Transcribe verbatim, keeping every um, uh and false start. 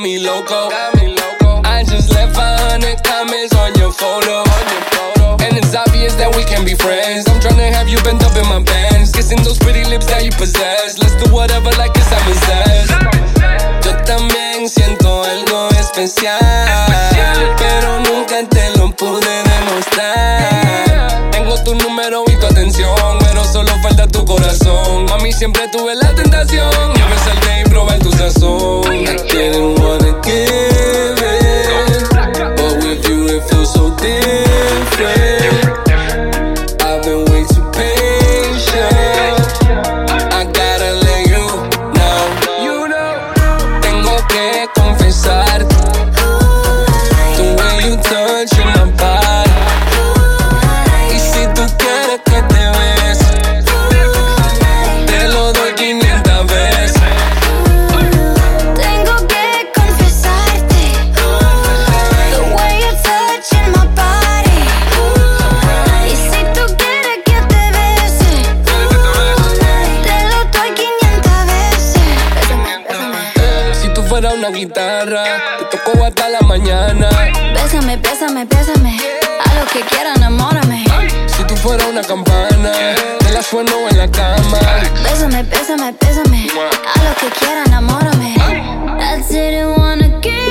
me loco. I just left five hundred comments on your photo. And it's obvious that we can be friends. I'm tryna have you bent up in my pants, kissing those pretty lips that you possess. Let's do whatever like it's I'm obsessed. Yo también siento algo especial, pero nunca te lo pude demostrar. Tengo tu número y tu atención, pero solo falta tu corazón. Mami, siempre tuve la tentación de besarte y probar tu sazón. I didn't wanna give it, but with you it feels so different. I've been way too patient. I gotta let you know. You know. Tengo que confesarte, the way you touch my body. Y si tú quieres que te bese, te lo doy quinientas veces. Tengo que confesarte, the way you touch my body. Y si tú quieres que te bese, te lo doy quinientas veces. Si tú fueras una guitarra, te toco hasta la mañana. Bésame, bésame, bésame, a lo que quieras, enamórame. Si tú fueras una campana, te la sueno en la cama. Bésame, bésame, bésame, a lo que quieras, enamórame. I didn't wanna give